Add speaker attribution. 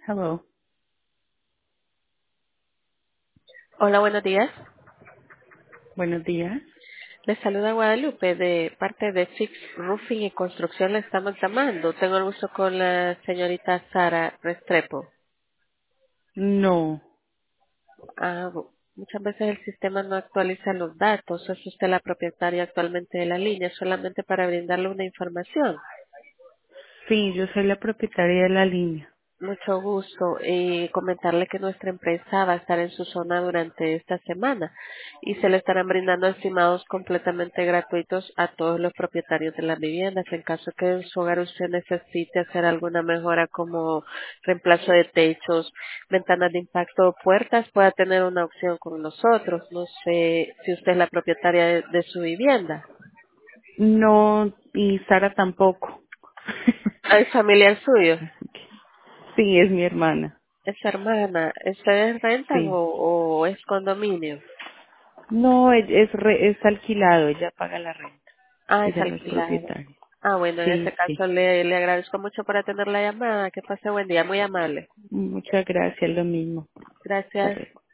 Speaker 1: Hello.
Speaker 2: Hola, buenos días.
Speaker 1: Buenos días.
Speaker 2: Les saluda Guadalupe de parte de Fix Roofing y Construcción. Le estamos llamando. Tengo el gusto con la señorita Sara Restrepo.
Speaker 1: No.
Speaker 2: Muchas veces el sistema no actualiza los datos. ¿Es usted la propietaria actualmente de la línea? Solamente para brindarle una información.
Speaker 1: Sí, yo soy la propietaria de la línea.
Speaker 2: Mucho gusto y comentarle que nuestra empresa va a estar en su zona durante esta semana y se le estarán brindando estimados completamente gratuitos a todos los propietarios de las viviendas en caso que en su hogar usted necesite hacer alguna mejora como reemplazo de techos, ventanas de impacto o puertas, pueda tener una opción con nosotros. No sé si usted es la propietaria de su vivienda.
Speaker 1: No, y Sara tampoco.
Speaker 2: ¿Es familiar suyo?
Speaker 1: Sí, es mi hermana.
Speaker 2: ¿Es hermana? ¿Ustedes rentan
Speaker 1: Sí.
Speaker 2: o es condominio?
Speaker 1: No, es alquilado, ella paga la renta.
Speaker 2: Ah, es
Speaker 1: Ella no es
Speaker 2: alquilado.
Speaker 1: propietaria.
Speaker 2: Ah, bueno, en
Speaker 1: Sí,
Speaker 2: ese caso
Speaker 1: sí.
Speaker 2: le agradezco mucho por atender la llamada. Que pase buen día, muy amable.
Speaker 1: Muchas gracias, lo mismo. Hasta
Speaker 2: Gracias.
Speaker 1: luego.